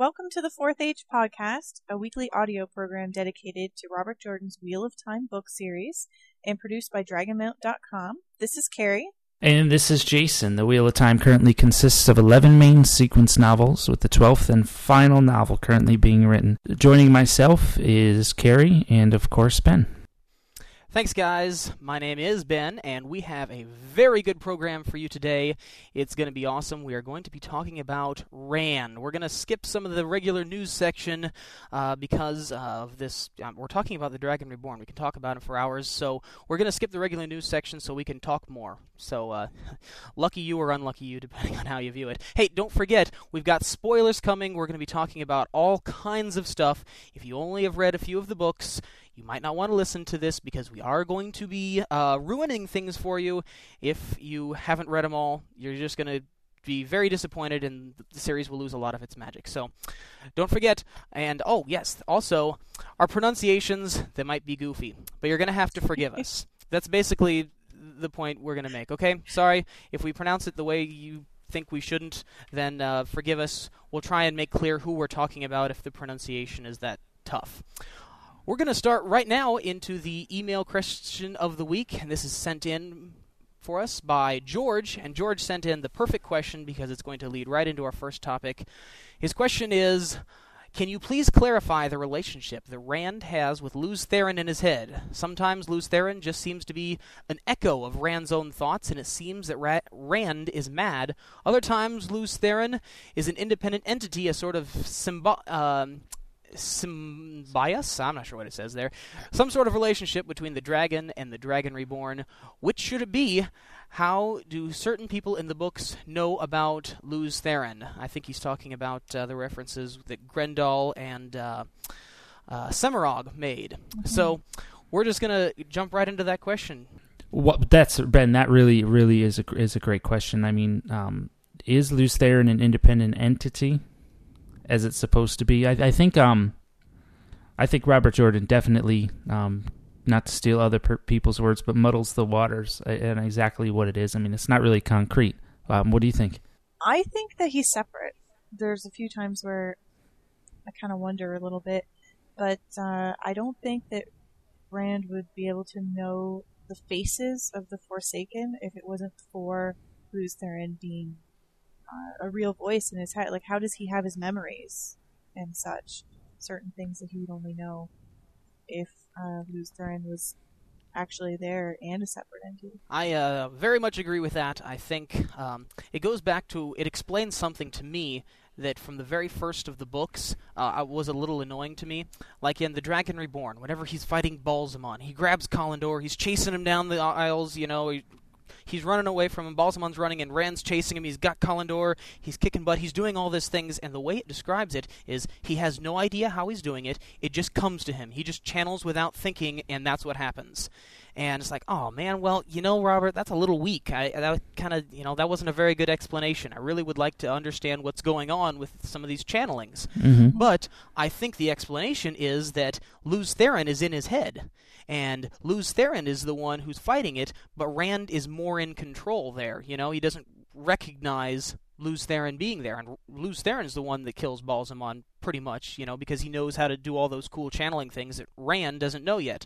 Welcome to the Fourth Age Podcast, a weekly audio program dedicated to Robert Jordan's Wheel of Time book series and produced by DragonMount.com. This is Carrie. And this is Jason. The Wheel of Time currently consists of 11 main sequence novels, with the 12th and final novel currently being written. Joining myself is Carrie and, of course, Ben. Thanks, guys. My name is Ben, and we have a very good program for you today. It's going to be awesome. We are going to be talking about Rand. We're going to skip some of the regular news section because of this. We're talking about the Dragon Reborn. We can talk about it for hours, so we're going to skip the regular news section so we can talk more. So, lucky you or unlucky you, depending on how you view it. Hey, don't forget, we've got spoilers coming. We're going to be talking about all kinds of stuff. If you only have read a few of the books, you might not want to listen to this because we are going to be ruining things for you. If you haven't read them all, you're just going to be very disappointed and the series will lose a lot of its magic. So don't forget. And, oh, yes, also, our pronunciations, they might be goofy, but you're going to have to forgive us. That's basically the point we're going to make, okay? Sorry, if we pronounce it the way you think we shouldn't, then forgive us. We'll try and make clear who we're talking about if the pronunciation is that tough. We're going to start right now into the email question of the week, and this is sent in for us by George, and George sent in the perfect question because it's going to lead right into our first topic. His question is, can you please clarify the relationship that Rand has with Lews Therin in his head? Sometimes Lews Therin just seems to be an echo of Rand's own thoughts, and it seems that Rand is mad. Other times, Lews Therin is an independent entity, a sort of symbiosis? I'm not sure what it says there. Some sort of relationship between the dragon and the Dragon Reborn. Which should it be? How do certain people in the books know about Lews Therin? I think he's talking about the references that Grendel and Semirog made. Mm-hmm. So we're just going to jump right into that question. Ben, that really is a great question. I mean, is Lews Therin an independent entity, as it's supposed to be? I think Robert Jordan definitely, not to steal other people's words, but muddles the waters and exactly what it is. I mean, it's not really concrete. What do you think? I think that he's separate. There's a few times where I kind of wonder a little bit, but I don't think that Rand would be able to know the faces of the Forsaken if it wasn't for Lews Therin being a real voice in his head. Like, how does he have his memories and such? Certain things that he would only know if Lews Therin was actually there and a separate entity. I very much agree with that. I think it goes back to, it explains something to me that from the very first of the books was a little annoying to me. Like in The Dragon Reborn, whenever he's fighting Balsamon, he grabs Kalendor, he's chasing him down the aisles, he's running away from him, Balsamon's running, and Rand's chasing him, he's got Kalendor, he's kicking butt, he's doing all these things, and the way it describes it is he has no idea how he's doing it, it just comes to him. He just channels without thinking, and that's what happens. And it's like, oh man, well, Robert, that's a little weak. That wasn't a very good explanation. I really would like to understand what's going on with some of these channelings. Mm-hmm. But I think the explanation is that Lews Therin is in his head. And Lews Therin is the one who's fighting it, but Rand is more in control there. He doesn't recognize Lews Therin being there. And Lews Therin is the one that kills Balsamon pretty much, because he knows how to do all those cool channeling things that Rand doesn't know yet.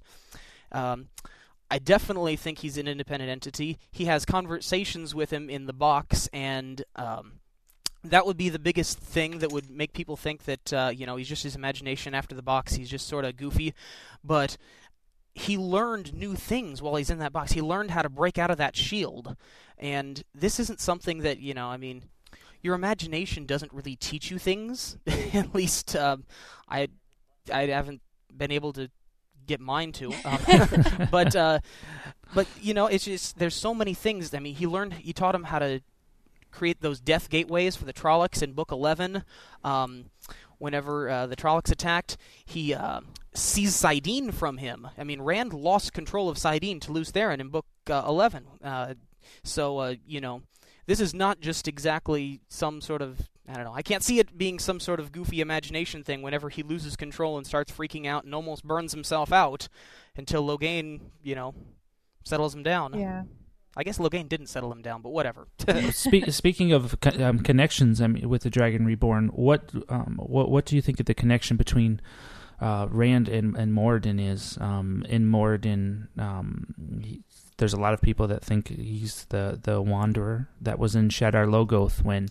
I definitely think he's an independent entity. He has conversations with him in the box, and that would be the biggest thing that would make people think that, he's just his imagination after the box. He's just sort of goofy. But he learned new things while he's in that box. He learned how to break out of that shield. And this isn't something that, your imagination doesn't really teach you things. At least I haven't been able to get mine to. But it's just, there's so many things. I mean, he taught him how to create those death gateways for the Trollocs in Book 11. Whenever the Trollocs attacked, he seized Saidin from him. I mean, Rand lost control of Saidin to Lews Therin in Book 11. This is not just exactly some sort of, I don't know, I can't see it being some sort of goofy imagination thing whenever he loses control and starts freaking out and almost burns himself out until Logain, settles him down. Yeah. I guess Logain didn't settle him down, but whatever. Speaking of connections, I mean, with the Dragon Reborn, what do you think of the connection between Rand and Moradin is? In Moradin, there's a lot of people that think he's the Wanderer that was in Shadar Logoth when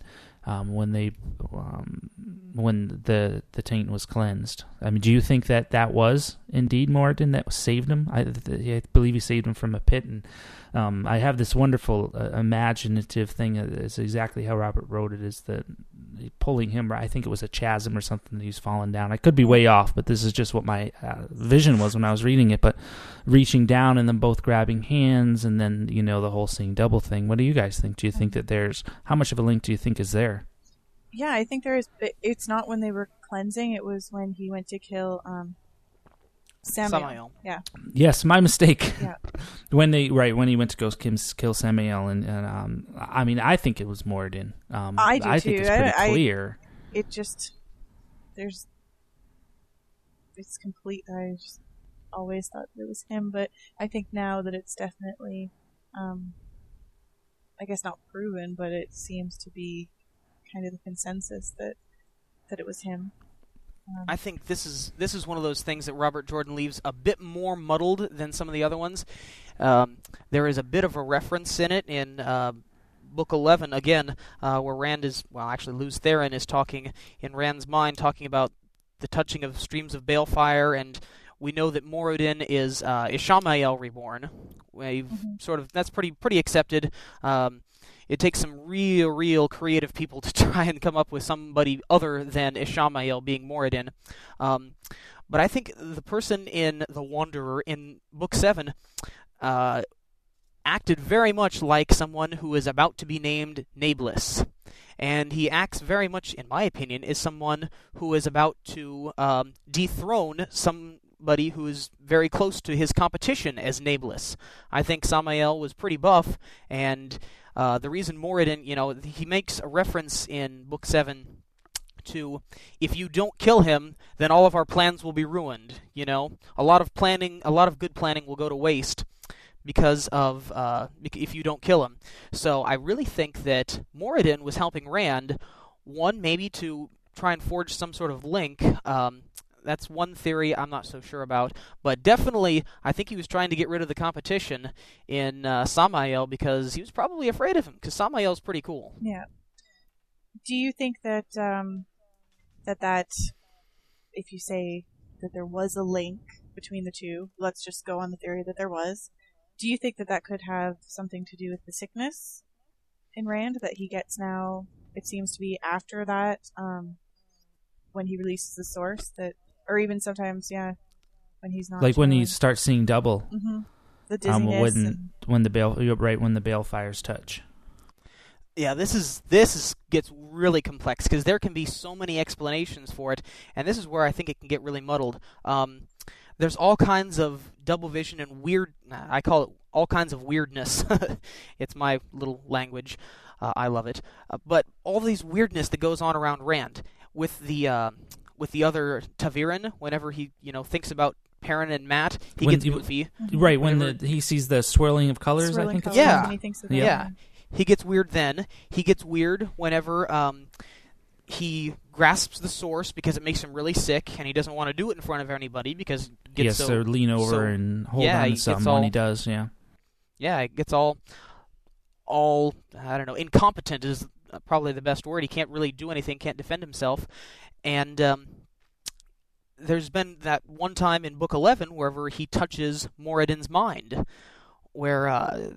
the taint was cleansed. I mean, do you think that was indeed Moradin that saved him? I believe he saved him from a pit, and I have this wonderful imaginative thing. It's exactly how Robert wrote it. Is that pulling him? I think it was a chasm or something that he's fallen down. I could be way off, but this is just what my vision was when I was reading it. But reaching down and then both grabbing hands, and then the whole seeing double thing. What do you guys think? Do you think that how much of a link do you think is there? Yeah, I think there is. But it's not when they were cleansing. It was when he went to kill Samael. Yeah. Yes, my mistake. Yeah. when he went to go kill Samael, and I mean, I think it was Moradin. I do too. Think it's pretty clear. It just it's complete. I just always thought it was him, but I think now that it's definitely, I guess not proven, but it seems to be kind of the consensus that it was him. I think this is one of those things that Robert Jordan leaves a bit more muddled than some of the other ones. There is a bit of a reference in it in Book 11, again, where Rand is, actually Lews Therin is talking in Rand's mind, talking about the touching of streams of balefire, and we know that Moradin is Ishamael reborn. We've that's pretty accepted. It takes some real creative people to try and come up with somebody other than Ishamael being Moradin. But I think the person in The Wanderer in Book 7 acted very much like someone who is about to be named Nameless. And he acts very much, in my opinion, as someone who is about to dethrone somebody who is very close to his competition as Nameless. I think Samael was pretty buff, and the reason Moradin, he makes a reference in Book 7 to, if you don't kill him, then all of our plans will be ruined. A lot of good planning will go to waste because of if you don't kill him. So I really think that Moradin was helping Rand, one, maybe to try and forge some sort of link. That's one theory I'm not so sure about, but definitely I think he was trying to get rid of the competition in Samael because he was probably afraid of him, because Samael's pretty cool. Yeah. Do you think that that if you say that there was a link between the two, let's just go on the theory that there was, do you think that could have something to do with the sickness in Rand that he gets now? It seems to be after that, when he releases the source, that, or even sometimes, when he's not. Like when he starts seeing double. Mm-hmm. The dizziness. When the balefires touch. Yeah, this gets really complex because there can be so many explanations for it, and this is where I think it can get really muddled. There's all kinds of double vision and I call it all kinds of weirdness. It's my little language. I love it. But all these weirdness that goes on around Rand with the other Taviran, whenever he thinks about Perrin and Mat, he gets goofy. Right, when he sees the swirling of colors, I think. Yeah. He thinks of that. Yeah. He gets weird then. He gets weird whenever he grasps the source because it makes him really sick, and he doesn't want to do it in front of anybody because it gets so lean over and hold on to something when he does, Yeah, it gets all I don't know, incompetent is probably the best word. He can't really do anything, can't defend himself. And there's been that one time in Book 11 wherever he touches Moradin's mind, where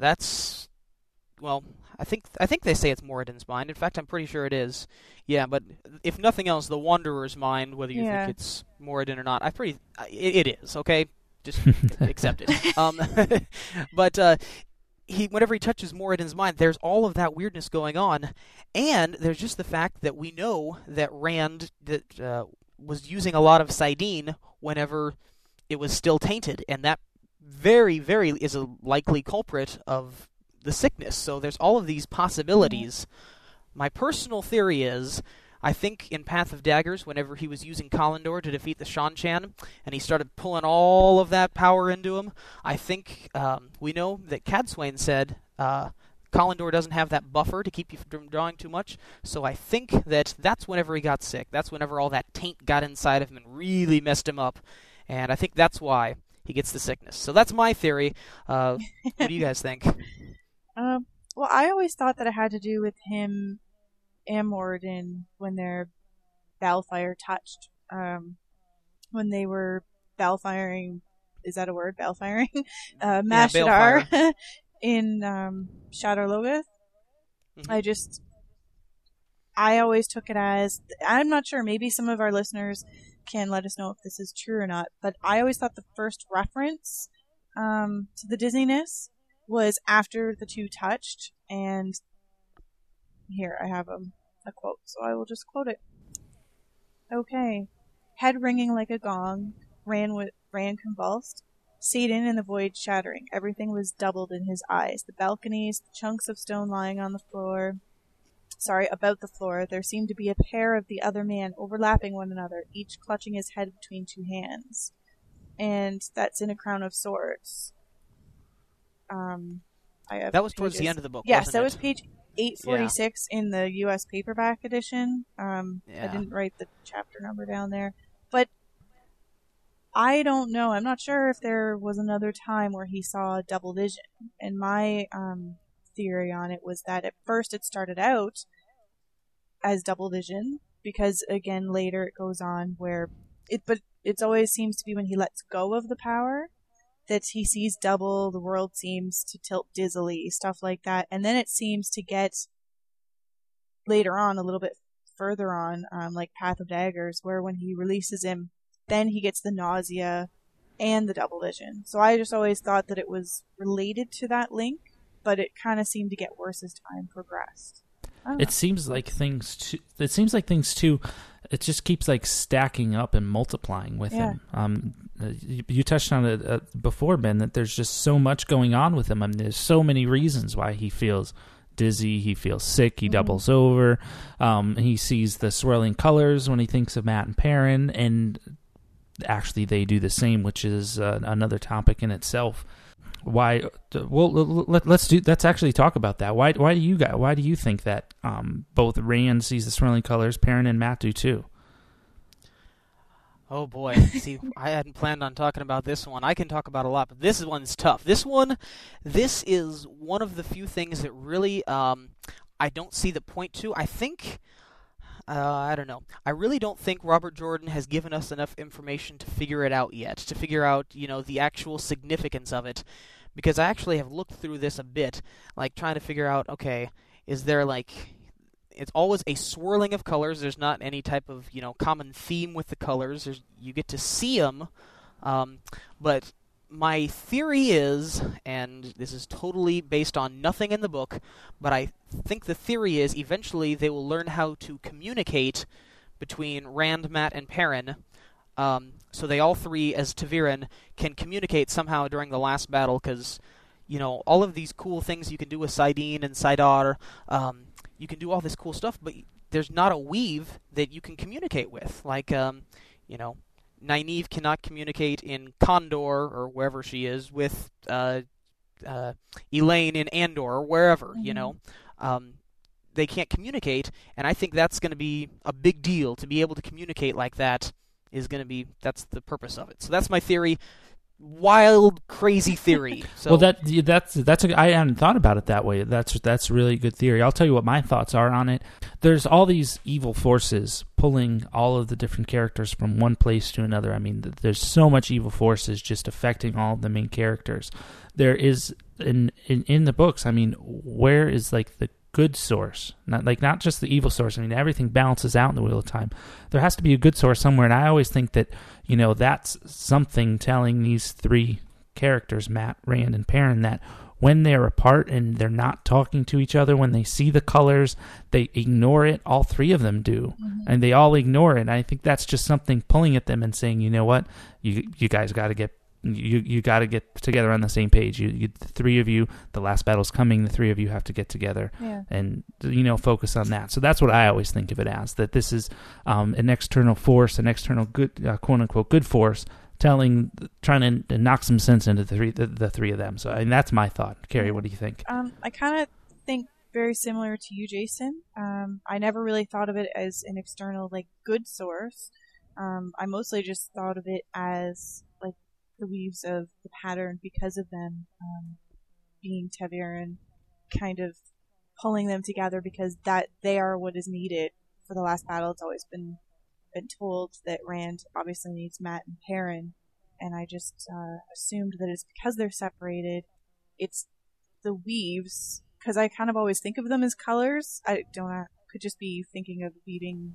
I think they say it's Moradin's mind. In fact, I'm pretty sure it is. Yeah, but if nothing else, the Wanderer's mind, whether you think it's Moradin or not, it is, okay? Just accept it. But whenever he touches Moradin's mind, there's all of that weirdness going on, and there's just the fact that we know that Rand was using a lot of Saidin whenever it was still tainted, and that very, very is a likely culprit of the sickness. So there's all of these possibilities. My personal theory is, I think in Path of Daggers, whenever he was using Kalendor to defeat the Shan-Chan, and he started pulling all of that power into him, I think we know that Cadsuane said Kalendor doesn't have that buffer to keep you from drawing too much, so I think that's whenever he got sick. That's whenever all that taint got inside of him and really messed him up, and I think that's why he gets the sickness. So that's my theory. What do you guys think? Well, I always thought that it had to do with him and Moradin when their Balefire touched. When they were Balefiring, is that a word? Balefiring? Mashadar in Shadar Logoth. Mm-hmm. I always took it as, I'm not sure, maybe some of our listeners can let us know if this is true or not, but I always thought the first reference to the dizziness was after the two touched, and here I have a quote, so I will just quote it. Okay. Head ringing like a gong, Ran convulsed, Satan in the void shattering. Everything was doubled in his eyes. The balconies, the chunks of stone lying on the floor. About the floor, there seemed to be a pair of the other man overlapping one another, each clutching his head between two hands. And that's in A Crown of Swords. That was towards the end of the book, yes, wasn't that it? was page 846 in the U.S. paperback edition. I didn't write the chapter number down there. But I don't know. I'm not sure if there was another time where he saw double vision. And my theory on it was that at first it started out as double vision, because again later it goes on where it always seems to be when he lets go of the power that he sees double, the world seems to tilt dizzily, stuff like that. And then it seems to get later on, a little bit further on, like Path of Daggers, where when he releases him, then he gets the nausea and the double vision. So I just always thought that it was related to that link, but it kind of seemed to get worse as time progressed. It seems like things too. It just keeps like stacking up and multiplying with him. You touched on it before, Ben, that there's just so much going on with him. I mean, there's so many reasons why he feels dizzy, he feels sick, he doubles over, he sees the swirling colors when he thinks of Matt and Perrin, and actually they do the same, which is another topic in itself. Why? Well, let's actually talk about that. Why do you think that both Rand sees the swirling colors, Perrin and Matt do too? Oh boy, see, I hadn't planned on talking about this one. I can talk about a lot, but this one's tough. This is one of the few things that really I don't see the point to. I think, I don't know. I really don't think Robert Jordan has given us enough information to figure it out yet, to figure out, the actual significance of it. Because I actually have looked through this a bit, like trying to figure out, okay, is there it's always a swirling of colors. There's not any type of, common theme with the colors. You get to see them, but my theory is, and this is totally based on nothing in the book, but I think the theory is eventually they will learn how to communicate between Rand, Matt, and Perrin, so they all three, as Ta'Veren, can communicate somehow during the last battle, because, all of these cool things you can do with Saidin and Saidar, you can do all this cool stuff, but there's not a weave that you can communicate with. Like, Nynaeve cannot communicate in Condor, or wherever she is, with Elaine in Andor, or wherever, they can't communicate, and I think that's going to be a big deal. To be able to communicate like that that's the purpose of it. So that's my theory. Wild, crazy theory. So, well, I hadn't thought about it that way. That's really good theory. I'll tell you what my thoughts are on it. There's all these evil forces pulling all of the different characters from one place to another. I mean, there's so much evil forces just affecting all of the main characters. There is in the books. I mean, where is the good source? Not just the evil source. I mean, everything balances out in the Wheel of Time. There has to be a good source somewhere, and I always think that that's something telling these three characters, Matt, Rand, and Perrin, that when they're apart and they're not talking to each other, when they see the colors, they ignore it. All three of them do, and they all ignore it. And I think that's just something pulling at them and saying, you know what, you guys got to get. You got to get together on the same page. The three of you, the last battle's coming. The three of you have to get together and focus on that. So that's what I always think of it as. That this is an external force, an external good, quote unquote, good force trying to knock some sense into the three of them. So that's my thought. Carrie, what do you think? I kind of think very similar to you, Jason. I never really thought of it as an external, like, good source. I mostly just thought of it as, like, the weaves of the pattern because of them being ta'veren, kind of pulling them together because that they are what is needed for the last battle. It's always been told that Rand obviously needs Mat and Perrin, and I just assumed that it's because they're separated. It's the weaves, because I kind of always think of them as colors. I could just be thinking of weaving,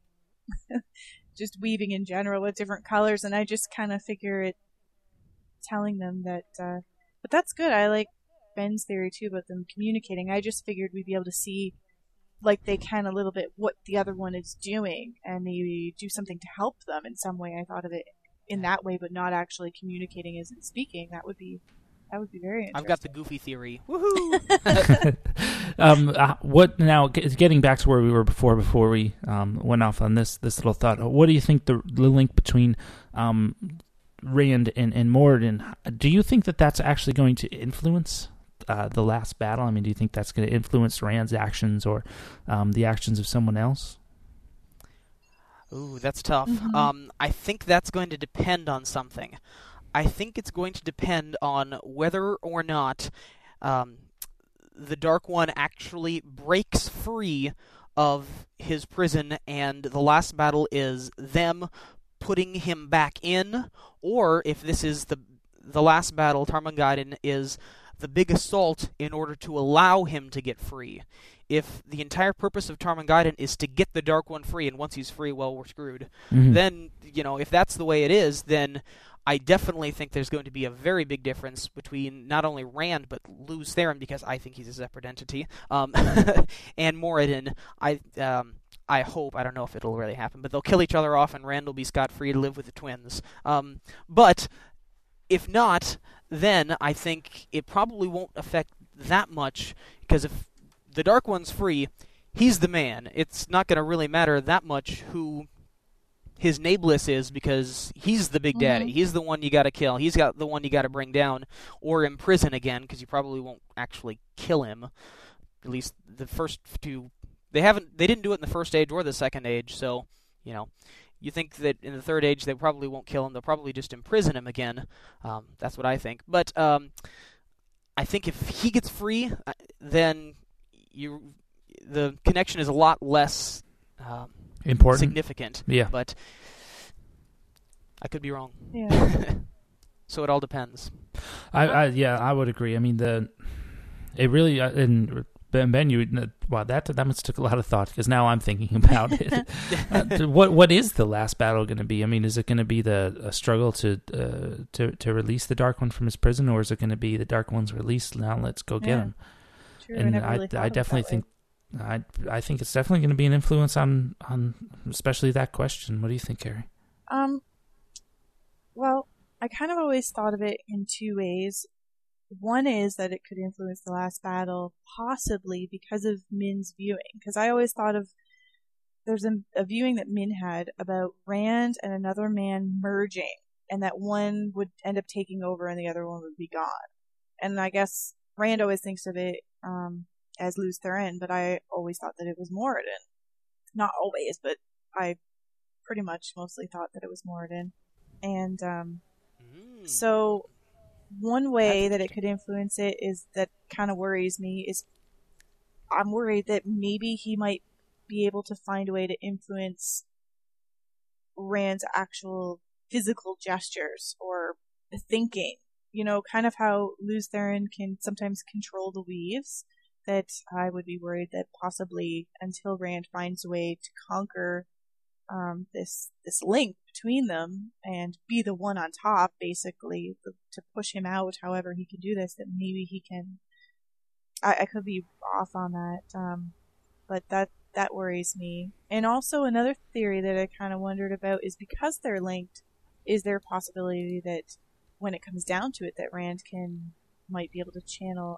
just weaving in general with different colors, and I just kind of figure it telling them that, but that's good. I like Ben's theory too about them communicating. I just figured we'd be able to see, like, they can a little bit what the other one is doing and maybe do something to help them in some way. I thought of it in that way, but not actually communicating as in speaking. That would be very interesting. I've got the goofy theory. Woohoo! What now? Getting back to where we were before we went off on this little thought. What do you think the link between Rand and Moradin? Do you think that that's actually going to influence the last battle? I mean, do you think that's going to influence Rand's actions or the actions of someone else? Ooh, that's tough. Mm-hmm. I think that's going to depend on something. I think it's going to depend on whether or not the Dark One actually breaks free of his prison and the last battle is them putting him back in, or if this is the last battle, Tarmangaiden is the big assault in order to allow him to get free. If the entire purpose of Tarmangaiden is to get the Dark One free, and once he's free, well, we're screwed, then, if that's the way it is, then I definitely think there's going to be a very big difference between not only Rand, but Lews Therin, because I think he's a separate entity, and Moradin. I hope, I don't know if it'll really happen, but they'll kill each other off and Rand will be scot-free to live with the twins. But if not, then I think it probably won't affect that much, because if the Dark One's free, he's the man. It's not going to really matter that much who his Nameless is, because he's the big daddy. He's the one you got to kill. He's got the one you got to bring down or imprison again, because you probably won't actually kill him. At least the first two, they didn't do it in the first age or the second age. So, you think that in the third age they probably won't kill him. They'll probably just imprison him again. That's what I think. But I think if he gets free, then the connection is a lot less important, significant. Yeah, but I could be wrong. Yeah. So it all depends. I would agree. I mean, it really and Ben, wow, that must took a lot of thought, because now I'm thinking about it. What is the last battle going to be? I mean, is it going to be a struggle to release the Dark One from his prison, or is it going to be the Dark One's released? Now let's go get him. True, and I definitely think. I think it's definitely going to be an influence on especially that question. What do you think, Carrie? Well, I kind of always thought of it in two ways. One is that it could influence the last battle, possibly because of Min's viewing. Because I always thought of, there's a viewing that Min had about Rand and another man merging, and that one would end up taking over and the other one would be gone. And I guess Rand always thinks of it as Lews Therin, but I always thought that it was Moradin. Not always, but I pretty much mostly thought that it was Moradin. And so one way that it could influence it is, that kind of worries me, is I'm worried that maybe he might be able to find a way to influence Rand's actual physical gestures or thinking. Kind of how Lews Therin can sometimes control the weaves, that I would be worried that possibly until Rand finds a way to conquer this link between them and be the one on top, basically, to push him out however he can do this, that maybe he can. I could be off on that, but that worries me. And also another theory that I kind of wondered about is, because they're linked, is there a possibility that when it comes down to it, that Rand might be able to channel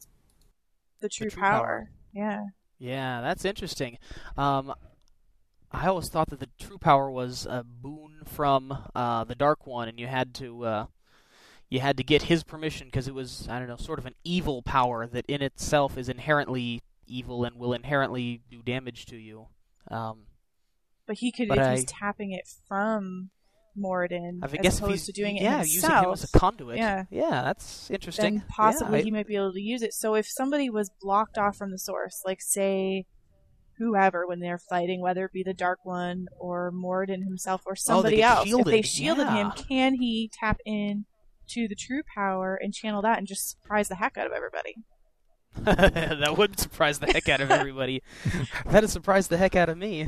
the true power. Yeah. Yeah, that's interesting. I always thought that the true power was a boon from the Dark One, and you had to get his permission because it was, I don't know, sort of an evil power that in itself is inherently evil and will inherently do damage to you. But he could, But if he's tapping it from Moradin, I as guess opposed to doing it using himself. him as a conduit. Yeah. Yeah, that's interesting. Then possibly Yeah, he might be able to use it. So if somebody was blocked off from the source, like say whoever when they're fighting, whether it be the Dark One or Moradin himself or somebody else, if they shielded him, can he tap in to the true power and channel that and just surprise the heck out of everybody? That would surprise the heck out of everybody. That'd surprise the heck out of me.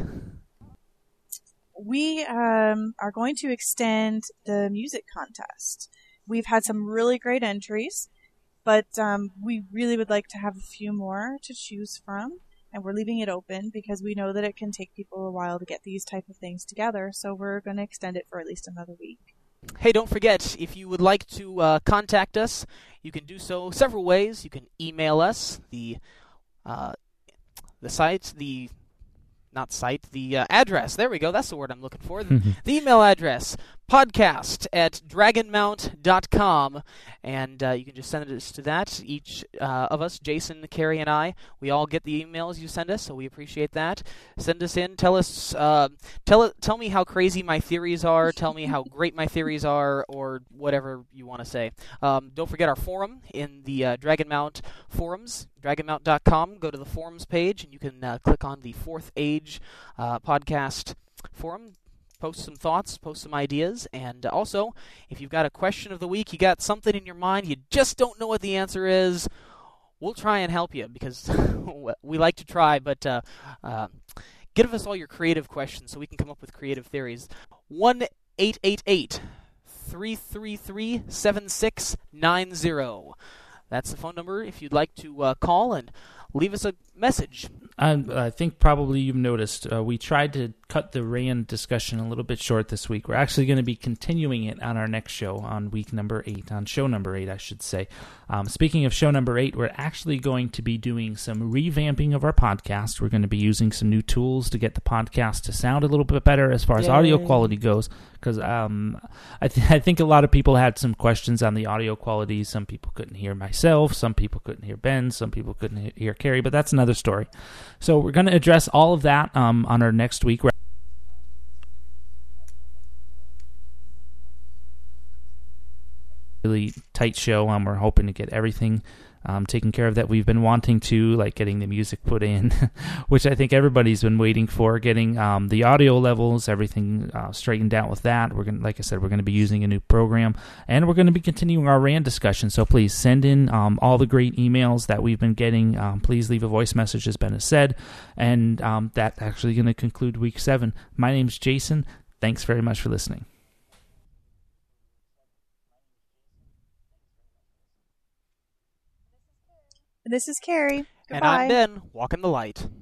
We are going to extend the music contest. We've had some really great entries, but we really would like to have a few more to choose from, and we're leaving it open because we know that it can take people a while to get these type of things together, so we're going to extend it for at least another week. Hey, don't forget, if you would like to contact us, you can do so several ways. You can email us, the address. There we go. That's the word I'm looking for. The email address, podcast@dragonmount.com. And you can just send us to that. Each of us, Jason, Carrie, and I, we all get the emails you send us, so we appreciate that. Send us in. Tell us, tell me how crazy my theories are. Tell me how great my theories are, or whatever you want to say. Don't forget our forum in the Dragonmount forums, dragonmount.com. Go to the forums page, and you can click on the Fourth Age podcast forum. Post some thoughts, post some ideas, and also, if you've got a question of the week, you got something in your mind, you just don't know what the answer is, we'll try and help you, because we like to try, but give us all your creative questions so we can come up with creative theories. 1-888-333-7690. That's the phone number if you'd like to call and leave us a message. I think probably you've noticed we tried to cut the Rand discussion a little bit short this week. We're actually going to be continuing it on our next show on week number 8, on show number 8, I should say. Speaking of show number 8, we're actually going to be doing some revamping of our podcast. We're going to be using some new tools to get the podcast to sound a little bit better as far as audio quality goes, because I think a lot of people had some questions on the audio quality. Some people couldn't hear myself, some people couldn't hear Ben, some people couldn't hear Carrie, but that's another story. So we're going to address all of that on our next week. Really tight show. We're hoping to get everything taken care of that we've been wanting to, like getting the music put in, which I think everybody's been waiting for, getting the audio levels, everything straightened out with that. We're going, like I said, we're going to be using a new program, and we're going to be continuing our RAND discussion. So please send in all the great emails that we've been getting. Please leave a voice message, as Ben has said, and that's actually going to conclude week 7. My name's Jason. Thanks very much for listening. This is Carrie. Goodbye. And I'm Ben, walking the light.